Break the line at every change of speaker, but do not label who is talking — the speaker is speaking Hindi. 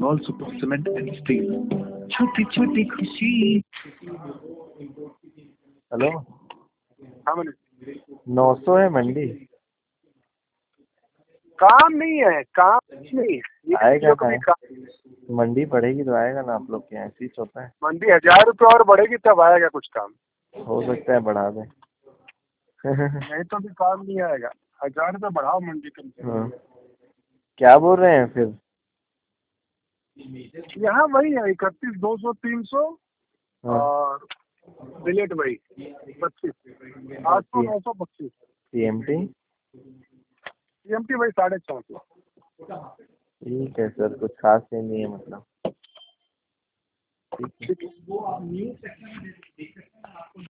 All Super Cement and Steel. छोटी छोटी खुशी।
हेलो,
हाँ मैंने
900 है मंडी।
काम नहीं है, काम नहीं है। ये
आएगा
चीजों का
ना,
भी काम।
मंडी बढ़ेगी तो आएगा ना। आप लोग के यहाँ ऐसे ही होता है।
मंडी 1000 रुपये और बढ़ेगी तब आएगा कुछ काम।
हो सकता है बढ़ा दें।
नहीं तो भी काम नहीं आएगा। 1000 रुपये बढ़ाओ मंडी कम से कम।
हाँ। क्या बोल रहे हैं फिर?
यहाँ वही है 31, 200, 300
हाँ।
और बिलेट वही 25, 800, 900, 25।
CMT
CMT वही 450।
ठीक है सर, कुछ खास नहीं है मतलब। ठीक है।
ठीक है।